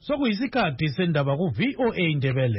Sokuyisikhathi sendaba ku VOA Indebele.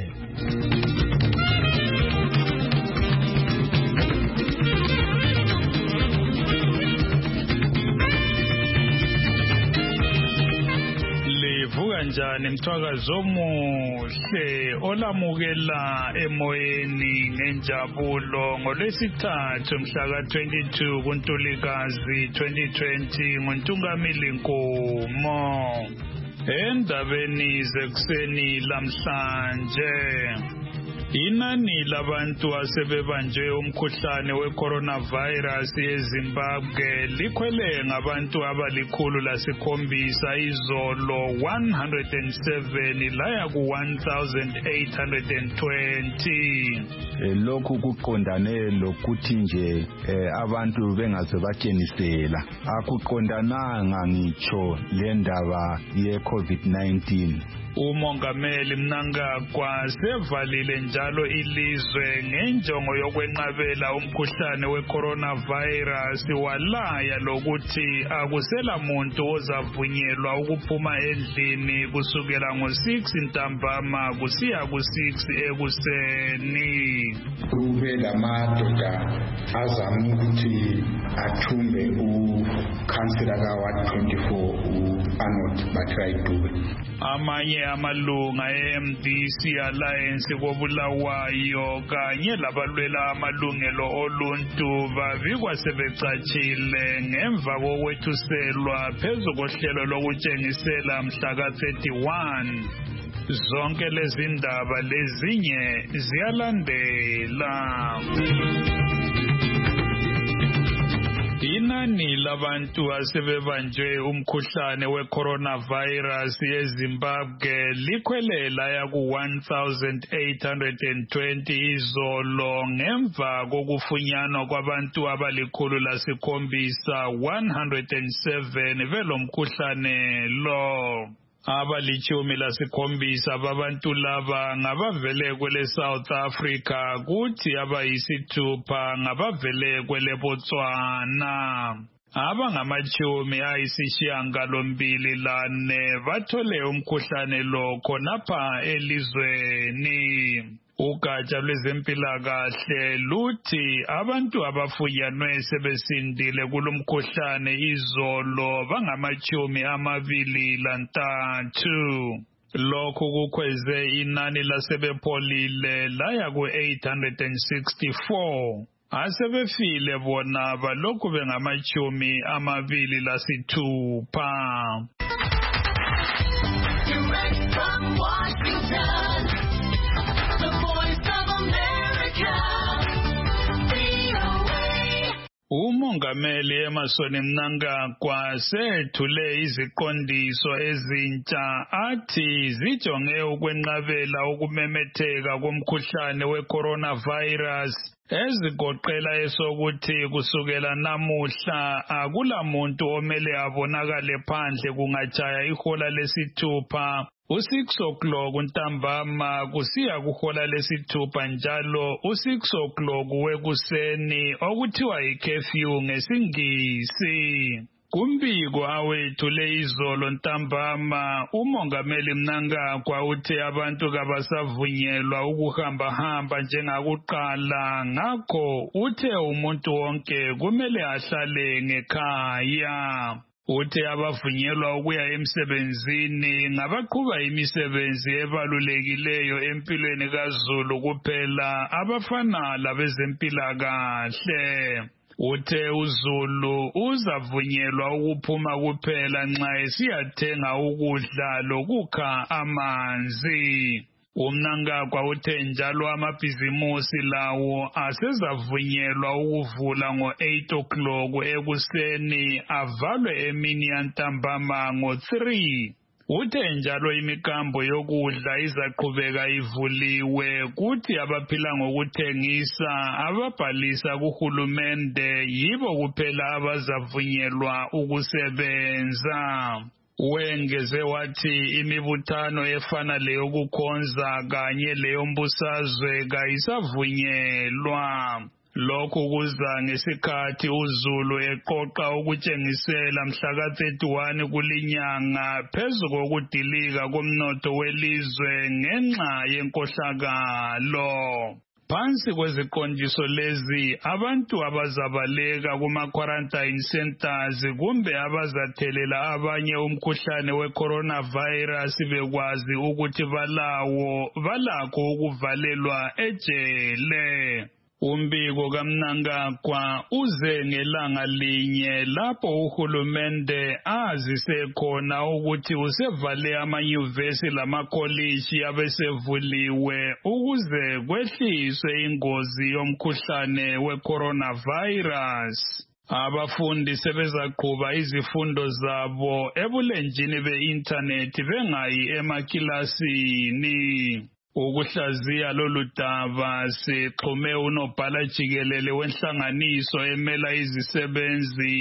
Livuka njani mthwakazi omuhle olamukela emoyeni ngenjabulo ngolwesithathu mhla ka-22 kuNtulikazi 2020 nguNtungamili Nkomo. Endabeni zekuseni lamhlanje inani labantu asebebanjwe umkhuhlane we-coronavirus eZimbabwe likhwele ngabantu abali-107 izolo 107 laya ku-1820. Lokhu kuqondane lokuthi nje abantu bengaze batshenisela akuqondananga ngitsho le ndaba ye-COVID-19. Umongameli Mnangagwa sevalile njalo ilizwe ngenjongo yokwenqabela umkhuhlane we-coronavirus walaya lokuthi akusela muntu ozavunyelwa ukuphuma endlini kusukela ngo-6 ntambama kusiya ku-6 ekuseni. Kube lamadoda azama ukuthi athumbe ukhansela ka-Ward 24 u-Arnold Batraidube. Amanye amalunga e-MDC Alliance koBulawayo kanye labalwela amalungelo oluntu bavikwa sebecatshile ngemva kokwethuselwa phezu kohlelo lokutshengisela mhla ka-31. Zonke lezi ndaba lezinye ziyalandela. Inani labantu asebebanjwe umkhuhlane we-coronavirus eZimbabwe likhwele laya ku-1820 izolo ngemva kokufunyanwa kwabantu abali-107 107 belomkhuhlane lo. Abali-17 babantu laba ngabavele kwele South Africa kuthi abayisithupha ngabavele kwele Botswana. Abangama-94 bathole umkhuhlane lo khonapha elizweni. Ugatsha lwezempilakahle luthi abantu abafunyanwe sebesindile kulomkhuhlane izolo bangama-23. Lokhu kukhweze inani lasebepholile laya ku-864. Asebefile bona balokhu bengama-26. Direct from Washington, the Voice of America, VOA. Umongameli Emmerson Mnangagwa sethule iziqondiso ezintsha athi zijonge ukwenqabela ukumemetheka komkhuhlane we-coronavirus ezigoqela esokuthi kusukela namuhla akulamuntu omele abonakale phandle kungatshaya ihola lesithupha u-6 o'clock ntambama kusiya kuhola lesithupha njalo u-6 o'clock wekuseni okuthiwa yi-curfew ngesingisi. Kumbiko awethule izolo ntambama umongameli Mnangagwa uthe abantu kabasavunyelwa ukuhamba njengakuqala ngakho uthe umuntu wonke kumele ahlale ngekhaya. Uthe abavunyelwa ukuya emsebenzini ngabaqhuba imisebenzi ebalulekileyo empilweni kaZulu kuphela abafana labezempilakahle. Uthe uZulu uzavunyelwa ukuphuma kuphela nxa esiyathenga ukudla lokukha amanzi. Umnangagwa uthe njalo amabhizimusi lawo asezavunyelwa ukuvula ngo-8 o'clock ekuseni avalwe emini yantambama ngo-3. Uthe njalo imikambo yokudla izaqhubeka ivuliwe kuthi abaphila ngokuthengisa ababhalisa kuhulumende yibo kuphela abazavunyelwa ukusebenza. Wengeze wathi imibuthano efana leyokukhonza kanye leyombusazwe kayisavunyelwa. Lokhu kuza ngesikhathi uZulu eqoqa ukutshengisela mhla ka-31 kulinyanga phezu kokudilika komnotho welizwe ngenxa yenkohlakalo. Phansi kweziqondiso lezi, abantu abazabaleka kuma-quarantine centers kumbe abazathelela abanye umkhuhlane we-coronavirus bekwazi ukuthi balakho ukuvalelwa ejele. Umbiko kaMnangagwa uze ngelanga linye lapho uhulumende azise khona ukuthi usevale amanyuvesi lamakolishi abesevuliwe ukuze kwehliswe ingozi yomkhuhlane we-coronavirus. Abafundi sebezaqhuba izifundo zabo ebulenjini be-internet bengayi emakilasini. Ukuhlaziya lolu daba sixhume unobhala jikelele wenhlanganiso emela izisebenzi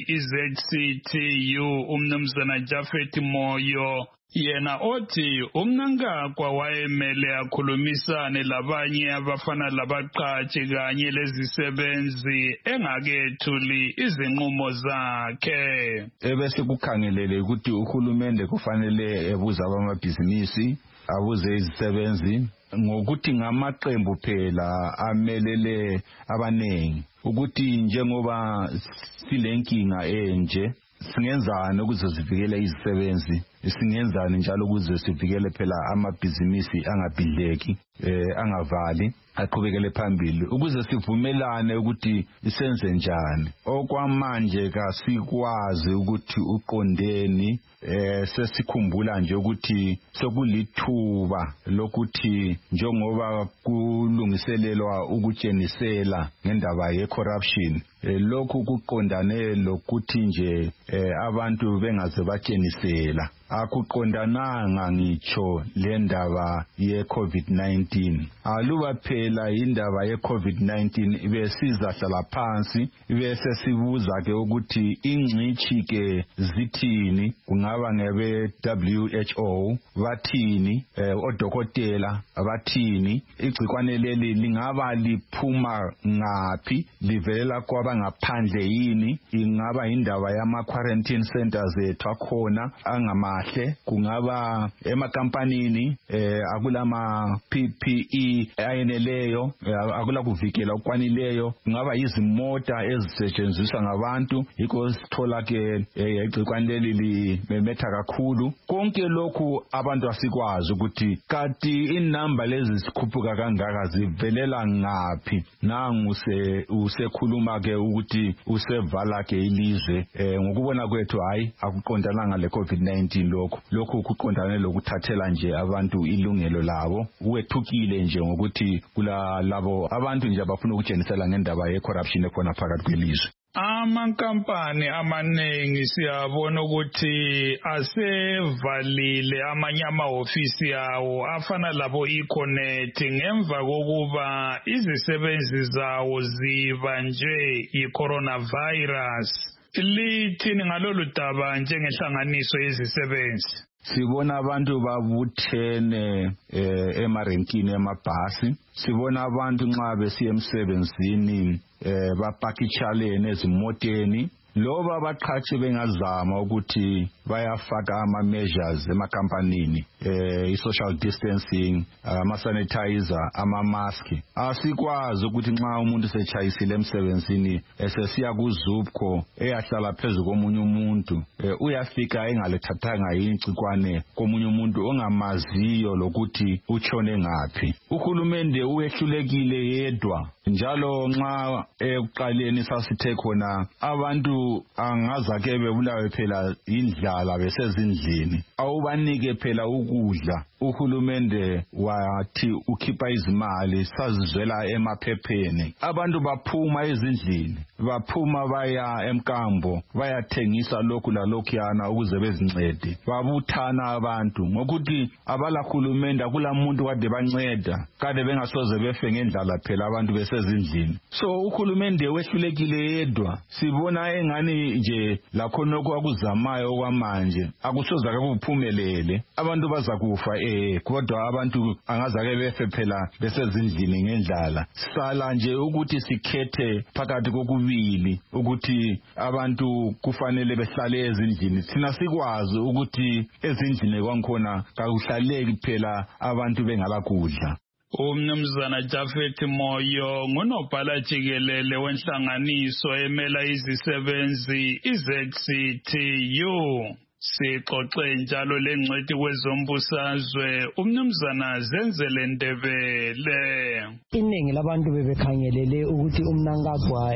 iZCTU umnumzana Jafet Moyo, yena othi uMnangagwa wayemele akhulumisane labanye abafana labaqhashi kanye lezisebenzi engakethuli izinqumo zakhe. Ebese kukhangelele ukuthi uhulumende kufanele ebuza abamabhizinisi, abuze izisebenzi ngokuthi ngamaqembu phela amelele abanengi ukuthi njengoba silenkinga enje singenzani ukuze sivikele izisebenzi, singenzani njalo ukuze sivikele phela amabhizinisi angabhidleki, angavali, aqhubekele phambili ukuze sivumelane ukuthi isenze njani. Okwamanje kasikwazi ukuthi uqondeni, sesikhumbula nje ukuthi sokulithuba lokuthi njengoba kulungiselelwa ukutshenisela ngendaba ye-corruption, lokhu kuqondane lokuthi nje abantu bengaze batshenisela. Akuqondananga ngitsho le ndaba ye-COVID-19. Aluba phela indaba ye-COVID-19 ibesizahlala phansi, ibese sibuza ke ukuthi ingcitshi ke zithini, kungaba ngebe WHO bathini, odokotela bathini, igcikwane leli lingaba liphuma ngaphi, livela kwabangaphandle yini, ingaba indaba yama-quarantine centers ethu akhona angamahle, kungaba emakampanini akulama PPE ayeneleyo, akula kuvikela okwanileyo, kungaba izimota ezisetshenziswa ngabantu, yikho sithola ke igcikwane leli limemetha kakhulu. Konke lokhu abantu asikwazi ukuthi kanti inamba lezi sikhuphuka kangaka zivelela ngaphi. Nangu usekhuluma ke ukuthi usevala ke ilizwe, ngokubona kwethu hayi akuqondananga le COVID-19. Lokhu kuqondane lokuthathela nje abantu ilungelo labo, wethukile nje ngokuthi labo abantu nje abafuna ukutshenisela ngendaba ye-corruption ekhona phakathi kwelizwe. Amankampani amaningi siyabona ukuthi asevalile amanye amahofisi yawo afana labo Econet ngemva kokuba izisebenzi zawo zibanjwe i-coronavirus. Lithini ngalolu daba njengenhlanganiso yezisebenzi? Sibona abantu babuthene emarenkini emabhasi, sibona abantu nxa besiya emsebenzini bapakitshalene ezimoteni. Loba abaqhashi bengazama ukuthi bayafaka ama-measures emakampanini, i-social distancing, ama-sanitizer, ama-mask. Asikwazi ukuthi nxa umuntu setshayisile emsebenzini esesiya kuZUBCO eyahlala phezu komunye umuntu, uyafika engalethathanga igcikwane komunye umuntu ongamaziyo lokuthi utshone ngaphi. Uhulumende uyehlulekile yedwa. Njalo nxa ekuqaleni sasithe khona abantu angazake bebulawe phela indlala besezindlini, awubanike phela ukudla. Uhulumende wathi ukhipha izimali sazizwela emaphepheni, abantu baphuma ezindlini baphuma baya emkambo bayathengisa lokhu lalokhuyana ukuze bezincede. Babuthana abantu ngokuthi abalakhulumende akulamuntu kade banceda kade bengasoze befe ngendlala phela abantu besezindlini. So ukhulumende wehlulekile yedwa. Sibona engani nje lakhonoko akuzamayo okwamanje akusoza kuphumelele. Abantu bazakufa kodwa abantu angazake befe phela besezindlini ngendlala. Sala nje ukuthi sikhethe phakathi kokubili ukuthi abantu kufanele behlale ezindlini. Thina sikwazi ukuthi ezindlini kwankhona kakuhlaleki phela abantu bengala kudla. Umnumzana Jafet Moyo ngunobhala jikelele wenhlanganiso emela izisebenzi iZCTU. Sixoxe njalo lengcwethi kwezombusazwe umnumzana Zenzele Ndebele. Iningi labantu bebekhangelele ukuthi umnankagwa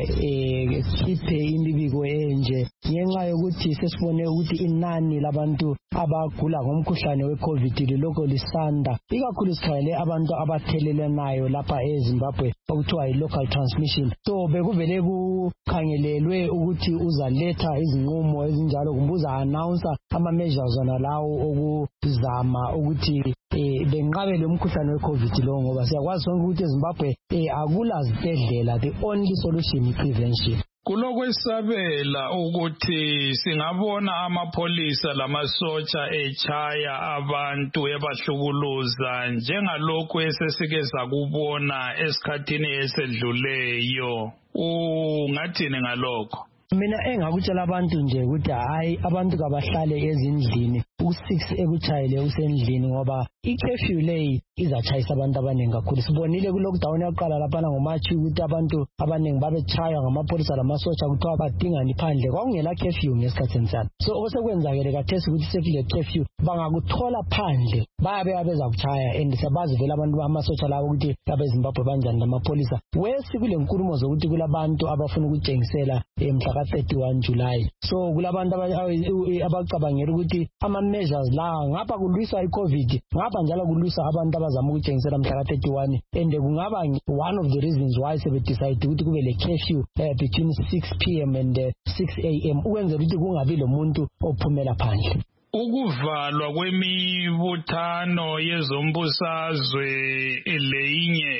khiphe imibiko enje ngenxa yokuthi sesibone ukuthi inani labantu abagula ngomkhuhlane weCovid liloko lisanda, ikakhulu sikhangele abantu abathelelanayo lapha eZimbabwe okuthiwa yi-local transmission. So bekuvele kukhangelelwe ukuthi uzaletha izinqumo ezinjalo kumbe uza-announce ama-measures lawo okuzama ukuthi benqabele umkhuhlane weCovid lo, ngoba siyakwazi sonke ukuthi eZimbabwe akula zibhedlela. The only solution is prevention. Kulokwesabela ukuthi singabona amapholisa lamasotsha echaya abantu ebahlukuluza njengalokhu esesike sakubona esikhathini esedluleyo. Ungathini ngalokho? Mina engakutshela abantu nje ukuthi hayi abantu kabahlale ezindlini u6 ekuchayele usendlini ngoba i-curfew leyi izachayisa abantu abaningi kakhulu. Sibonile ku-lockdown yaqala lapha ngoMashi ukuthi abantu abaningi babechaywa ngamapholisa lamasotsha kuthiwa badingani phandle kwakungela curfew ngesikhathi sensana. So osekwenzakele kathesi ukuthi sekule curfew bangakuthola phandle bayabe bezakuchaya and siyabazi vele abantu bamasotsha lawo ukuthi abeZimbabwe banjani lamapholisa. Wesi kule nkulumo zokuthi kulabantu abafuna ukutshengisela mhla ka-31 July. So kulabantu abacabangela ukuthi ama-measures la ngapha kulwisa i-COVID, ngapha njalo kulwisa abantu abazama ukutshengisela mhla ka-31, and kungaba one of the reasons why sebedecide ukuthi kube le curfew between 6 p.m. and 6 a.m. ukwenzela ukuthi kungabi lo muntu ophumela phandle. Ukuvalwa kwemibuthano yezombusazwe leyinye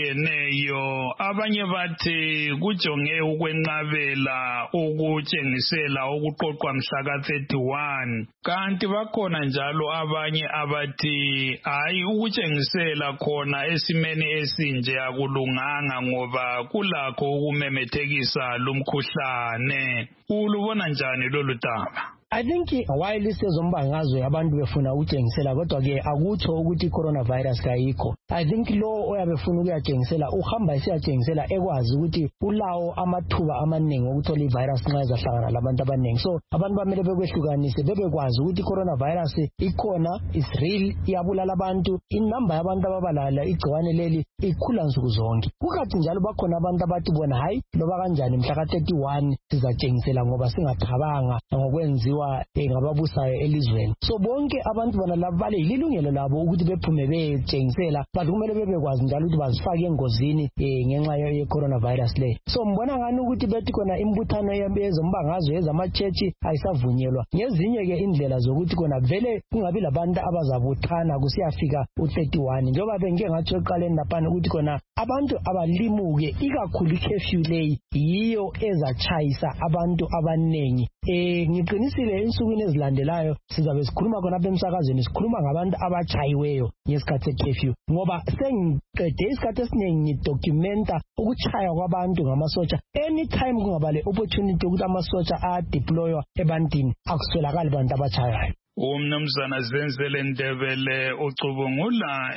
echiyeneyo abanye bathi kujonge ukwenqabela ukutshengisela okuqoqwa mhla ka-31, kanti bakhona njalo abanye abathi hayi ukutshengisela khona esimeni esinje akulunganga ngoba kulakho ukumemethekisa lumkhuhlane. Ulubona njani lolu daba? I think while lisezombangazwe abantu befuna ukutshengisela kodwa ke akutsho ukuthi coronavirus kayikho. I think lo oyabefuna ukuyatshengisela uhamba esiyatshengisela ekwazi ukuthi ulawo amathuba amaningi okuthola ivirus nxa ezahlangana labantu abaningi. So abantu bamele bekwehlukanise bebekwazi ukuthi coronavirus ikhona, is real, iyabulala abantu. Inamba yabantu ababalala igciwane leli ikhula nsuku zonke. Kukathi njalo bakhona abantu abathi bona hayi loba kanjani mhla ka-31 sizatshengisela ngoba singathabanga ngokwenziwa ngababusayo elizweni. So bonke abantu bona labo bale ilungelo labo ukuthi bephume betshengisela, but kumele bebekwazi njalo ukuthi bazifake engozini ngenxa ye-coronavirus le. So mbona ngani ukuthi bethi khona imbuthano yezombangazwe ezamachechi ayisavunyelwa. Ngezinye ke indlela zokuthi khona vele kungabi labantu abazabuthana kusiyafika u-31 njengoba bengike ngatsho eqaleni laphana ukuthi khona abantu abalimuke, ikakhulu i-curfew leyi yiyo ezachayisa abantu abanengi. Ngiqinisile ensukwini ezilandelayo sizabe sikhuluma khona apha emsakazweni, sikhuluma ngabantu abachayiweyo ngesikhathi se-curfew ngoba sengiqede isikhathi esiningi ngidocumenta ukuchaya kwabantu ngamasotsha. Anytime kungaba le opportunity ukuthi amasotsha adeploywa ebantwini akuswelakali bantu abachayayo. Umnumzana Zenzele Ndebele ucubungula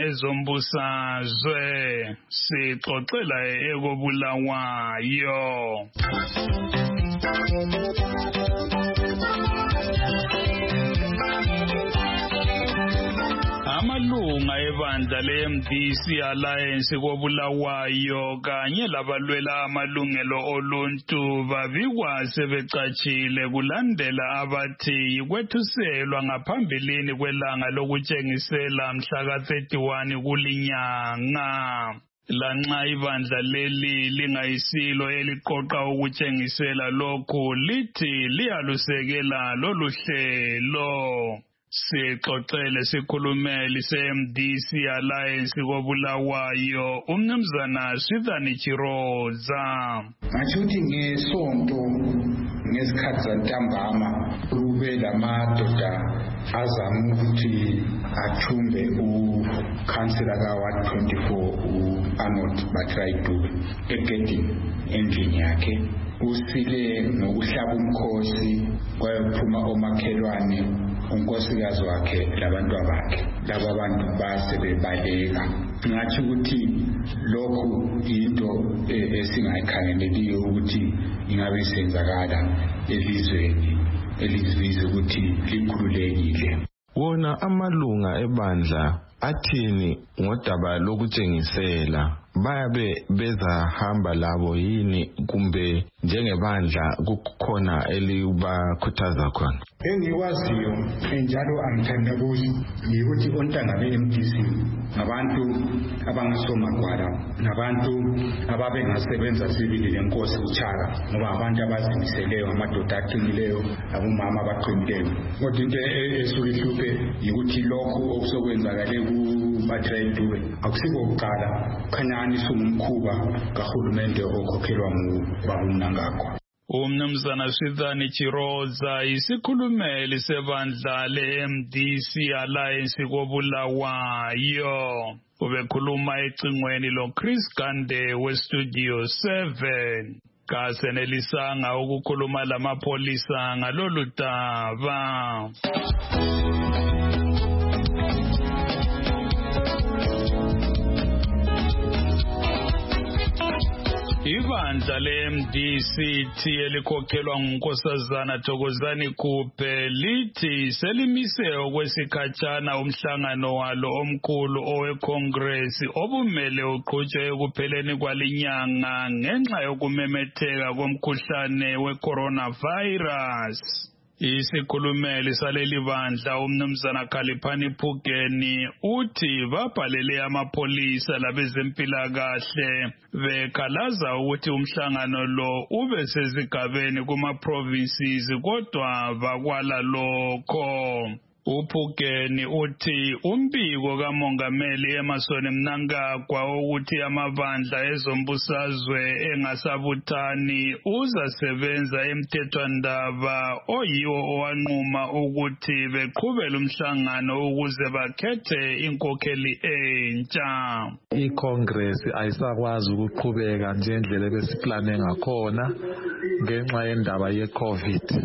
ezombusazwe sixoxela ekobulawayo. Amalunga ebandla le-MDC Alliance kobulawayo kanye labalwela amalungelo oluntu babikwa sebecatshile kulandela abathi kwethuselwa ngaphambilini kwelanga lokutshengisela mhla ka-31 kulinyanga. lanxa ibandla leli lingayisilo eliqoqa ukutshengisela lokhu lithi liyalusekela lolu hlelo. Sixoxele sikhulumeli se-MDC Alliance koBulawayo umnumzana Swithani Chiroza. Ngashuthi ngesonto ngesikhathi santambama kube lamadoda azama ukuthi athumbe ukhansela kaWard 24 u-Arnold Batrayidube egedini endlini yakhe. Usile ngokuhlaba umkhosi kwayophuma omakhelwane unkosikazi wakhe labantu bakhe. Laba bantu base bebaleka. Ngathi ukuthi lokhu into esingayikhangeleliyo ukuthi ingabe senzakala elizweni elizizwe ukuthi likhululekile. Wona amalunga ebandla athini ngodaba lokutshengisela? Bayabe bezahamba labo yini kumbe njengebandla kukhona elibakhuthaza khona? Engikwaziyo njalo angithandabuzi yikuthi ontanga be-MDC ngabantu abangasomagwala nabantu ababengasebenza sibili lenkosi uChaka ngoba abantu abazimiseleyo amadoda aqinileyo abomama abaqinileyo. Kodwa into esuke ihluphe yikuthi lokhu okusokwenzakale kuBatrayidube akusiko kuqala, khanyani sungumkhuba kahulumende okhokhelwa ngubaba uMnangagwa. Umnumzana Swithani Chiroza isikhulumeli sebandla le-MDC Alliance koBulawayo. Ubekhuluma ecingweni loChris Gande weStudio 7. Kasenelisanga ukukhuluma lamapolisa ngalolu daba. Ibandla le-MDC elikhokhelwa nguNkosazana Thokozani Khuphe lithi selimise okwesikhatshana umhlangano walo omkhulu oweCongress obumele uqhutshwe ekupheleni kwalinyanga ngenxa yokumemetheka komkhuhlane we-coronavirus. Isikhulumeli saleli bandla umnumzana Khaliphani Phugeni uthi babhalele amapolisa labezempilakahle bekhalaza ukuthi umhlangano lo ube sezigabeni kuma-provinces kodwa bakwala lokho. Uphugeni uthi umbiko kamongameli Emmerson Mnangagwa ukuthi amabandla ezombusazwe engasabuthani uzasebenza emthethwandaba oyiwo owanquma ukuthi beqhubele umhlangano ukuze bakhethe inkokheli entsha. ICongress ayisakwazi ukuqhubeka ngendlela ebesiplane ngakhona ngenxa yendaba yeCovid.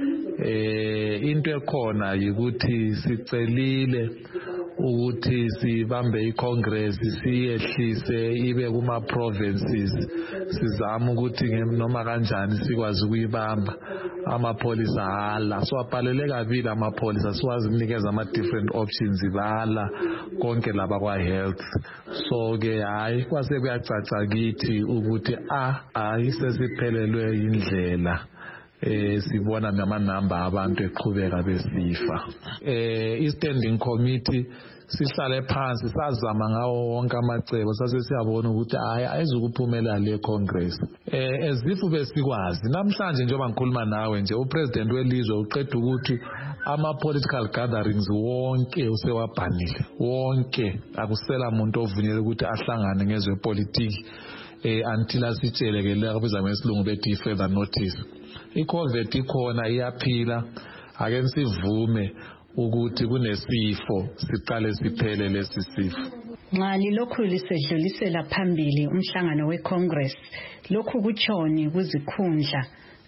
Into ekhona yikuthi sicelile ukuthi sibambe iCongress siyehlise ibe kuma-provinces sizama ukuthi noma kanjani sikwazi ukuyibamba. Amapolisa hala so abhalele kabili amapolisa siwazi ukunikeza ama-different options ibala konke laba kwa-health. So ke hayi kwase kuyacaca kithi ukuthi ayisesiphelelwe indlela. Sibona namanamba abantu eqhubeka besifa. I-standing committee sihlale phansi sazama ngawo wonke amacebo sase siyabona ukuthi ayizukuphumela le Congress. Ezifu besikwazi namhlanje njengoba ngikhuluma nawe nje upresident welizwe uqeda ukuthi ama-political gatherings wonke usewabhanile wonke akusela umuntu ovunyelwe ukuthi ahlangane ngezwepolitiki until asitsheleke la kubiza ngesilungu bethi further notice. I-COVID ikhona iyaphila ake sivume ukuthi kunesifo siqale siphele lesi sifo. Nxa lilokhu lisedlulisela phambili umhlangano weCongress lokhu kutshoni kuzikhundla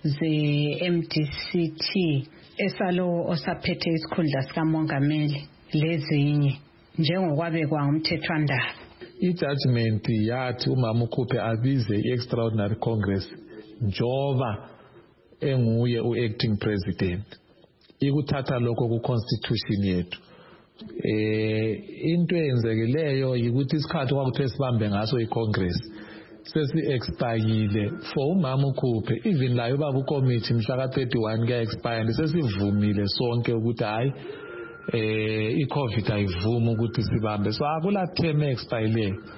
ze-MDCT esalo osaphethe isikhundla sikamongameli lezinye njengokwabekwa ngumthethwandaba. I-judgment yathi umama ukhuphe abize i-extraordinary congress njoba enguye u-acting president ikuthatha lokho ku-constitution yethu. Into eyenzekileyo yikuthi isikhathi kwakuthiwe sibambe ngaso i-congress sesi-expayile for umama ukhuphe even layo baba ukomiti mhla ka-31 kuya-expire sesivumile sonke ukuthi hayi i-COVID ayivumi ukuthi sibambe. So akula term expire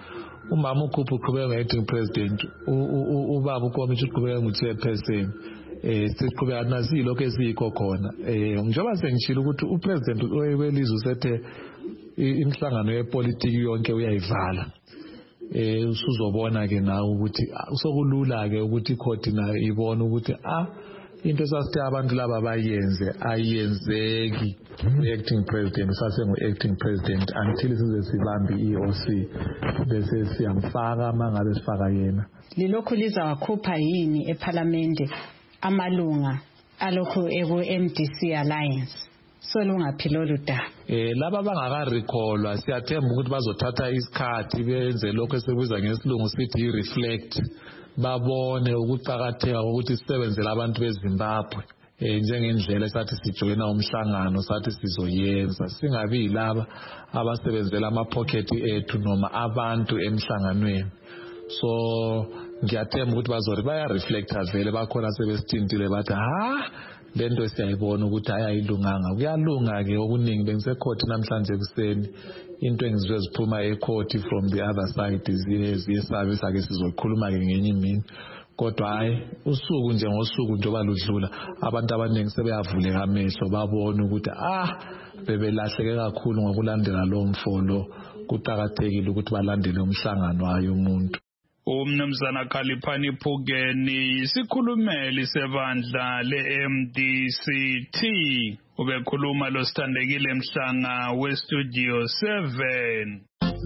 umama ukhupha uqhubeka nge-acting president, ubaba ukomiti uqhubeka ngu-chairperson. Siqhubeka nasilo ke sikho khona. Njengoba sengishilo ukuthi upresident welizwe usethe imihlangano yepolitiki yonke uyayivala. Usuzobona ke nawe ukuthi sokulula ke ukuthi ikhodi nayo ibone ukuthi into esasithe abantu laba bayenze ayenzeki. Acting president sasengu-acting president until size sibambe i-EOC bese siyamfaka mangabe sifaka yena. Lilokhu lizawakhupha yini eParliament amalunga alokhu eku-MDC Alliance? Solungaphi lolu daba? Laba bangakarecallwa siyathemba ukuthi bazothatha isikhathi benze lokho esikubiza ngesilungu sithi reflect, babone ukuqhakatheka ukuthi sisebenzele abantu beZimbabwe njengendlela esathi sijoyina umhlangano sathi sizoyenza, singabi laba abasebenzela ama-pocket ethu noma abantu emhlanganweni. So ngiyathemba ukuthi baya-reflecta vele bakhona sebesithintile bathi lento siyayibona ukuthi ayilunganga. Kuyalunga-ke okuningi bengisekhoti namhlanje kuseni into engizwe ziphuma ekhoti from the other side ziyesabe sizokhuluma-ke ngenye imini. Kodwa usuku nje ngosuku njengoba ludlula abantu abaningi sebeyavuleka amehlo babona ukuthi bebelahleke kakhulu ngokulandela lo mfolo. Kuqhakathekile ukuthi balandele umhlangano wayo umuntu. Umnumzana Khaliphani Phukeni isikhulumeli sebandla le-MDCT ubekhuluma lo Sithandekile Mhlanga weStudio 7.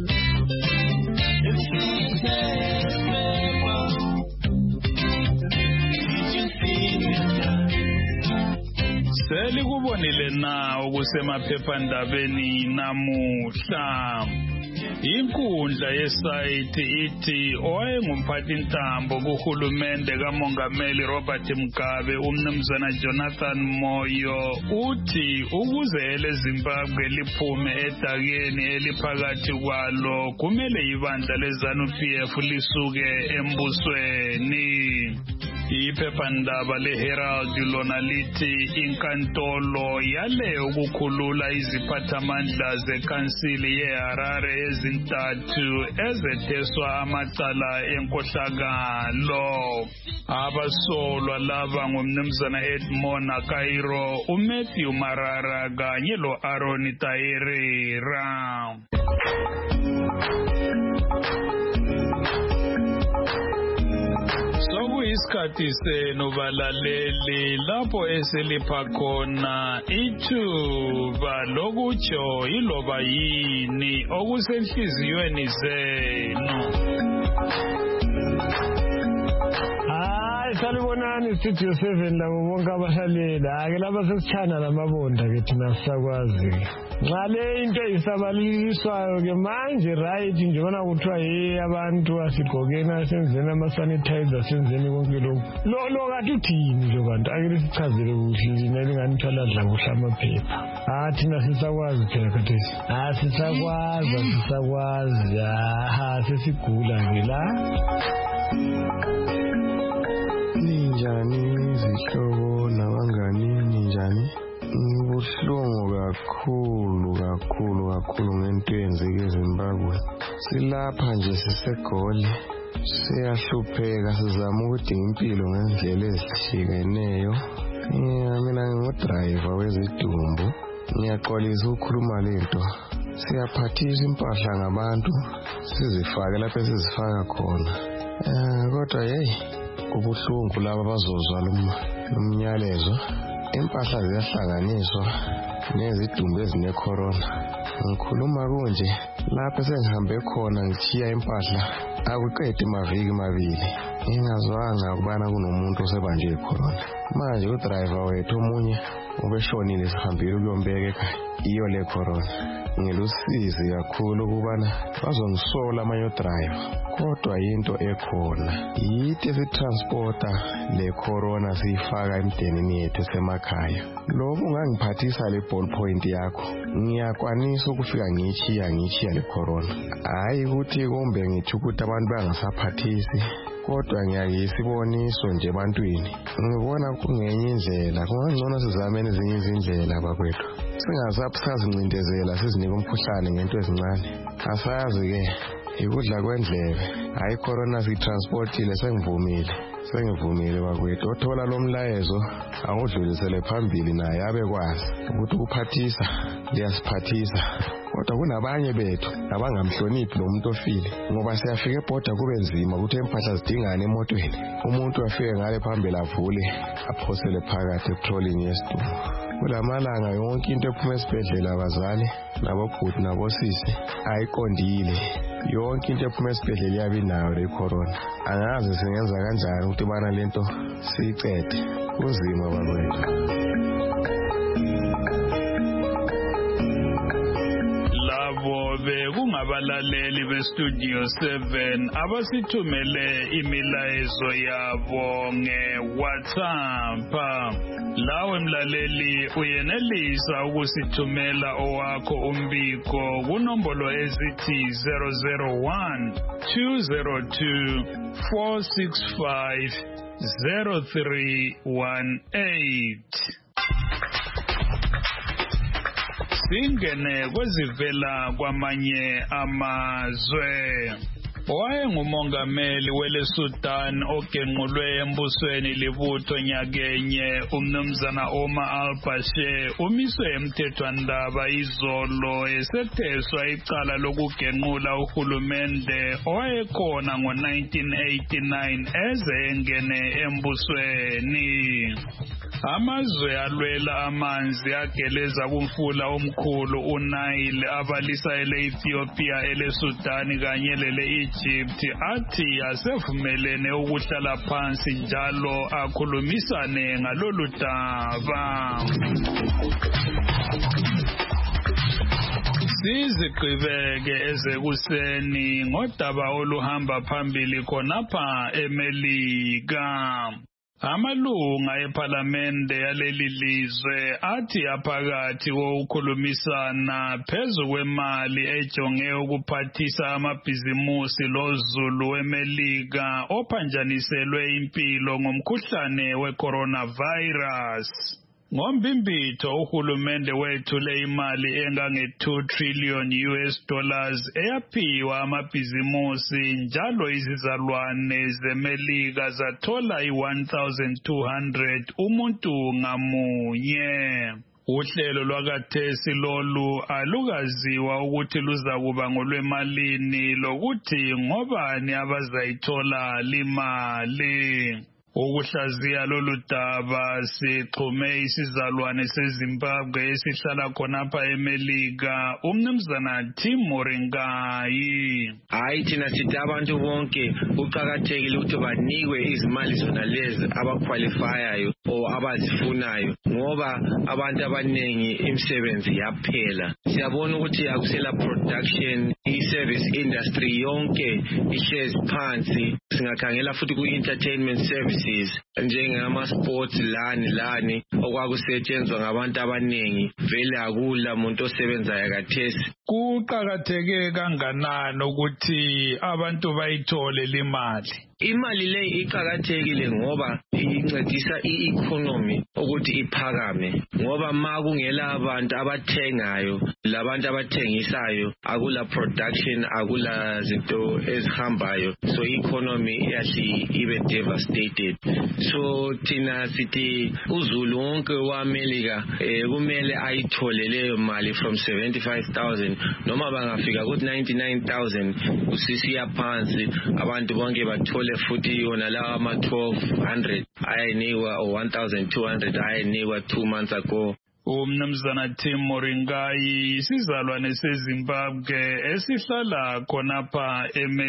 Selikubonile na ukusemaphephandabeni namuhla. Inkundla yesayithi ithi owayengumphathintambo kuhulumende kaMongameli Robert Mugabe umnumzana Jonathan Moyo uthi ukuze eleZimbabwe liphume edakeni eliphakathi kwalo kumele ibandla leZANU-PF lisuke embusweni. Iphephandaba leHerald lona lithi inkantolo yale ukukhulula iziphathamandla zekhansili yeHarare ezintathu ezetheswa amacala enkohlakalo. Abasolwa laba ngumnumzana Edmond Akairo, uMatthew Marara kanye lo-Aaron Tairera. Sokuyisikhathi senu balaleli lapho eselipha khona ithuba lokutsho iloba yini okusenhliziyweni zenu. Salibonani Studio 7 labo bonke abahlali ake lapha sesithanda namabonda ke thina sisakwazi. Ngale into isabaliswayo ke manje right nje bona kuthiwa abantu asigqokena senzeni ama-sanitizer senzeni konke lokhu. Lo kathi uthini nje bantu ake sichazele kuhle lina linganithola dla kuhle amaphepha. Thina sisakwazi phela khathesi. Sisakwazi. Sesigula ke la. Ninjani zihlobo nabangani ninjani? Ubuhlungu kakhulu ngento eyenzeke eZimbabwe. Silapha nje sisegoli, siyahlupheka sizama ukudinga impilo ngendlela ezihlukeneyo. Mina ngingu-driver wezidumbu, ngiyaxolisa ukukhuluma lento. Siyaphathisa impahla ngabantu sizifake lapho sizifaka khona. Kodwa kubuhlungu laba bazozwa lumnyalezo. Impahla ziyahlanganiswa nezidumbu ezine-corona. Ngikhuluma kunje lapho sengihambe khona ngithiya impahla akuqedi amaviki amabili ngingazwanga ukubana kunomuntu osebanjwe i-corona. Manje udriver wethu omunye ubeshonile sihambile ukuyombeka ekhaya iyo le corona. Ngilusizi kakhulu ukubana bazongisola amanye odriver, kodwa yinto ekhona yithi sitransporta le corona siyifaka emdenini yethu semakhaya. Lokhu ungangiphathisa le ballpoint yakho ngiyakwanisa ukufika ngiyitshiya le corona. Hayi ukuthi kumbe ngithi ukuthi abantu bangasaphathisi, kodwa ngiyakisiboniso nje ebantwini. Ngibona kungenye indlela, kungangcono sizameni ezinye izindlela bakwethu. Singasazincindezela sizinike umkhuhlane ngento ezincane. Asazi ke ikudla kwendlebe hayi corona sitransportile sengivumile bakwethu othola lo mlayezo angudlulisele phambili naye abekwazi ukuthi ukuphathisa liyasiphathisa kodwa kunabanye bethu abangamhloniphi lo muntu ofile ngoba siyafika ebhoda kube nzima ukuthi impahla zidingane emotweni umuntu afike ngale phambili avule aphosele phakathi etrolling yesidumo kulamalanga yonke into ephuma esibhedlela abazali nabobhuti nabosisi ayiqondile yonke into ephuma esibhedlela iyabe nayo le corona angazi singenza kanjani ukuthi bana lento siyicede kunzima bakwethu. Bekungabalaleli bestudio 7 abasithumele imilayezo yabo ngeWhatsApp. Lawe mlaleli uyenelisa ukusithumela owakho umbiko kunombolo ezithi 001 202 465 0318. Singene kwezivela kwamanye amazwe. Wayengumongameli weleSudan ogenqulwe embusweni libutho nyakenye umnumzana Omar al-Bashir umiswe emthethwandaba izolo esetheswa icala lokugenqula uhulumende owayekhona ngo-1989 eze engene embusweni. Amazwe alwela amanzi ageleza kumfula omkhulu uNile abalisa ele-Ethiopia ele-Sudan kanye lele-Egypt athi asevumelene ukuhlala phansi njalo akhulumisane ngalolu daba. Sizigqibeke ezekuseni ngodaba oluhamba phambili khonapha eMelika. Amalunga ePhalamende yaleli lizwe athi aphakathi kokukhulumisana phezu kwemali ejonge ukuphathisa amabhizimusi lozulu weMelika ophanjaniselwe impilo ngomkhuhlane we-coronavirus. Ngombimbitho uhulumende wethule imali engange-2 trillion US dollars eyaphiwa amabhizimusi njalo izizalwane zeMelika zathola i-1,200 umuntu ngamunye. Uhlelo lwakathesi lolu alukaziwa ukuthi luzakuba ngolwemalini lokuthi ngobani abazayithola limali. Ukuhlaziya lolu daba sixhume isizalwane seZimbabwe esihlala khonapha eMelika umnumzana Tim Moringai. Hayi thina sithi abantu bonke uqhakathekile ukuthi banikwe izimali zona lezi abaqualifyayo o abazifunayo ngoba abantu abanengi imisebenzi yaphela. Siyabona ukuthi akusela production, i-service industry yonke ihlezi phansi. Singakhangela futhi ku-entertainment services njengama-sports lani okwakusetshenzwa ngabantu abanengi vele akula muntu osebenzayo kathesi. Kuqakatheke kanganani ukuthi abantu bayithole limali? Imali le iqhakathekile ngoba incedisa i-economy ukuthi iphakame ngoba ma kungela abantu abathengayo labantu abathengisayo akula production akula zinto ezihambayo so i-economy iyahle ibe devastated. So thina sithi uzulu wonke waMelika kumele ayithole leyo mali from 75,000 noma bangafika ku 99,000 kusisiya phansi abantu bonke bathole futhi yona lawa ama 1,200 ayinikwa 1,200 ayinikwa 2 months ago. Umnumzana Tim Moringai isizalwane seZimbabwe esihlala khonapha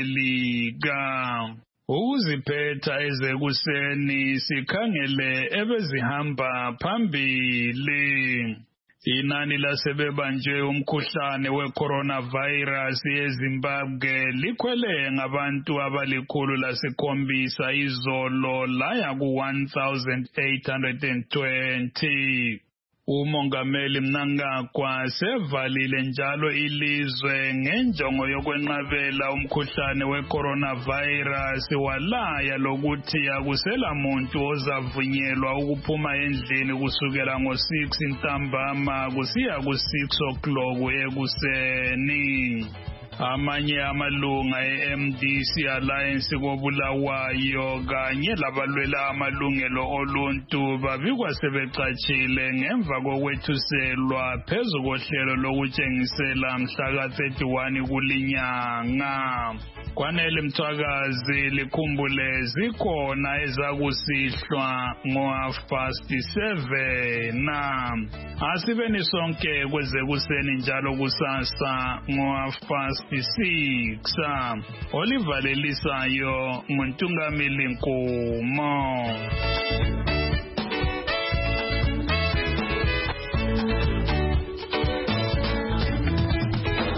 eMelika. Ukuziphetha ezekuseni sikhangele ebezihamba phambili. Inani lasebebanjwe umkhuhlane we-coronavirus eZimbabwe likhwele ngabantu abalikhulu izolo laya ku-1,820. Umongameli Mnangagwa sevalile njalo ilizwe ngenjongo yokwenqabela umkhuhlane we-coronavirus walaya lokuthi akusela muntu ozavunyelwa ukuphuma endlini kusukela ngo-6 ntambama kusiya ku-6 o'clock ekuseni. Amanye amalunga e-MDC Alliance koBulawayo kanye labalwela amalungelo oluntu babikwa sebecatshile ngemva kokwethuselwa phezu kohlelo lokutshengisela mhla ka-31 kulinyanga. Kwanele Mthwakazi likhumbule zikhona ezakusihlwa ngo-7:30. Asibeni sonke kwezekuseni njalo kusasa ngo-6:30. Oliver Lelisayo nguNtungamili Nkomo.